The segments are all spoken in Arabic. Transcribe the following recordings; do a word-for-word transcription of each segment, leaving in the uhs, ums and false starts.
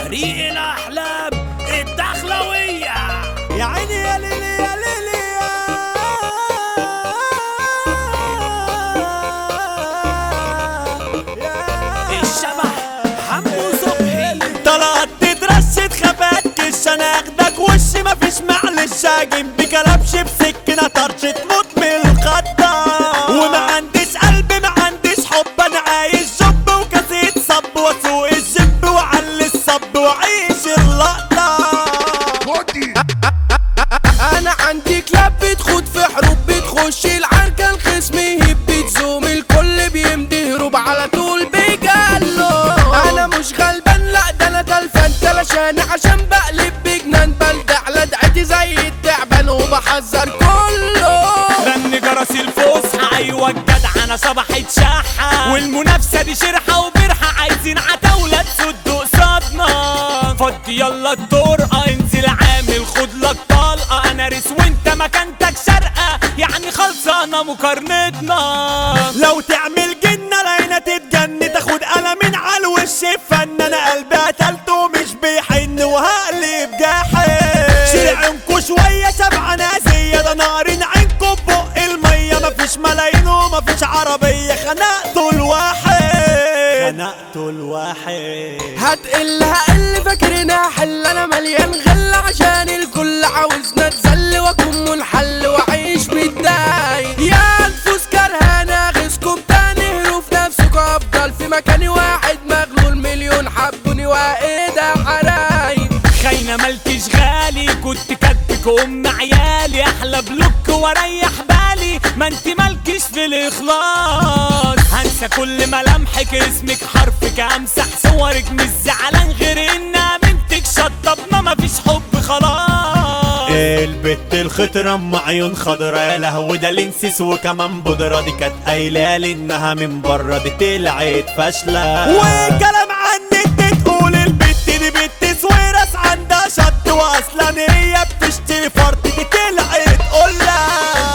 فريق الأحلام الدخلوية. يا عيني يا ليلي يا ليلي يا الشبح حمو صبحي. طلعت تترشد خباتكش انا اخدك وشي مفيش معلش هاجم بكلبش بسكنة طرش تموت من الخطة. وما عنديش قلب ما عنديش حب انا عايش جب وكاسيت صب واسوق الجب وعلي الصب وعيش اللقطة. انا عندي كلاب بتخوض في حروب بتخش العركة الخصم يهب بتزوم الكل بيمدي هروب على طول بيجلو. انا مش غلبان لا ده انا تلفان تلاشاني عشان بقلب بجنان بلدع لدعتي زي التعبان وبحذر كله. رن جرس الفسحة ايوه الجدع انا صبحت شحة والمنافسة دي شرحة وبرحة عايزين عتاولة تسد قصادنا. فضي يلا الطرقة انزل عامل خد لك طلقة انا ريس وانت مكانتك شرقة يعني خلصانة مقارنتنا. لو تعمل جنة لقينا تتجن تاخد قلمين على الوش فن انا قلبي قتلته ومش بيحن وهقلب جاحد. شرعكوا شوية سبعة ناسية ده نارين عينكوا ببق المية مفيش ملايين ومفيش عربية خنقتوا الواحد خنقتوا الواحد. هتقل هقل فاكرنا حل انا مليان غل عشان الكل عاوزنا اتذل واكون منحل واعيش متضايق. يا انفس كرهانة غيظكم تاني هروا في نفسكم افضل في مكاني واحد مغلول مليون حبوني وايده حرايب. خاينة مالكش غالي كنت كاتبك ام عيالي احلى بلوك واريح بالي ما انت مالكش في الاخلاص. هنسى كل ملامحك اسمك حرفك امسح صورك مش زعلان غير ان امنتك شطبنا مفيش حب خلاص. البت الخضرا ام عيون خضرا يا لهوي ده لنسيس وكمان بودرة دي كانت قايلالي انها من بره دي طلعت فاشلة. وكلام عنك تقول البت دي بنت سويرس عندها شط واصلا هي بتشتري فرط دي طلعت قلة.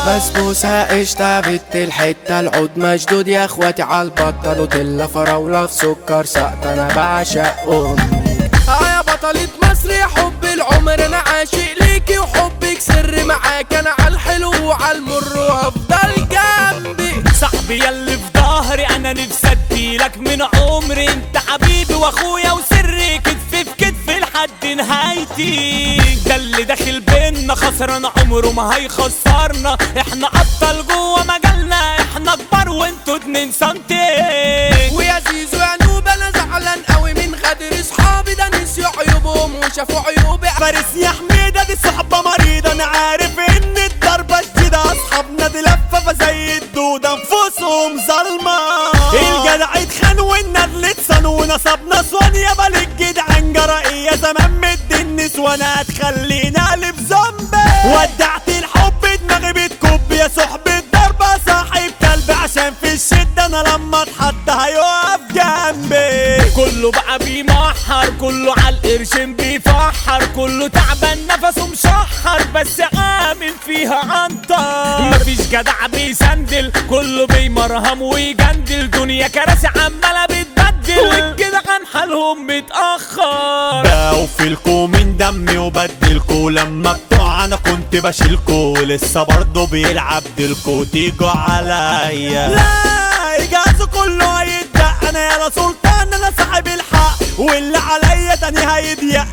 بسبوسة قشطة بت الحتة العود مشدود يا اخواتي عالبطة نوتيلا فراولة في سكر سقط انا بعشق امي. اه يا بطلة مصر يا حب العمر انا عاشق ليكي وحبك سر معاك انا عالحلو وعالمر وافضل جنبي. صاحبي ياللي في ظهري انا نفسي اديلك من عمري انت حبيبي واخويا وسري كتف في كتف لحد نهايتي. ده اللي داخل بينا خسران عمره ما هيخسرنا احنا ابطال جوه مجالنا احنا كبار وانتوا اتنين سنتي. ويا زيزو يا نوب انا زعلان قوي من غدر صحابي ده نسيوا عيوبهم وشافوا عيوبي. فارس يا حميدة دي صحبة مريضة انا عارف ان الضربة شديدة اصحابنا دي لفة زي الدودة انفسهم ظلمة. الجدع اتخان والندل اتسن ونصبنا سوان يابا للجدعان جرائية زمان مد النسوان هتخلينا قلب زومبي. ودعت الحب دماغي بتكب يا صحبة ضربة صاحب كلب عشان في الشدة انا لما اتحط هيقف جنبي. كله بقى بيمحر كله عالقرشين بيفحر كله تعبان نفسه مشحر بس عامل فيها عنطر. مفيش جدع بيسندل كله بيمرهم ويجندل دنيا كراسي عمالة بتبدل والجدعان حالهم متأخر. بوفلكوا من دمي وبدلكوا لما بتوع انا كنت بشيلكوا لسه برضه بيلعب دلكوا تيجوا عليا. لا اجازوا كله هيتدق انا يا سلطان انا صاحب الحق واللي عليا تاني هيضيق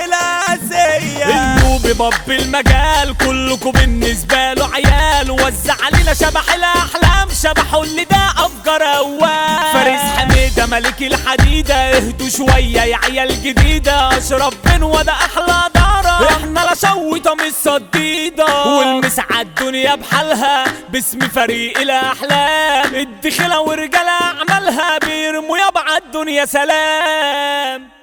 الاسية. النوب باب المجال كلكوا بالنسبة له عيال وزع علينا شبح الاحلام شبحوا اللي ده افجر اوال. فارس حميدة ملك الحديدة اهدوا شوية يا عيال جديدة اشرب بنوة ده احلى دارة احنا لا شويطة مش صديدة. والمسعى الدنيا بحالها باسم فريق الاحلام الدخلة ورجالة اعمالها بيرموا يابا عالدنيا سلام.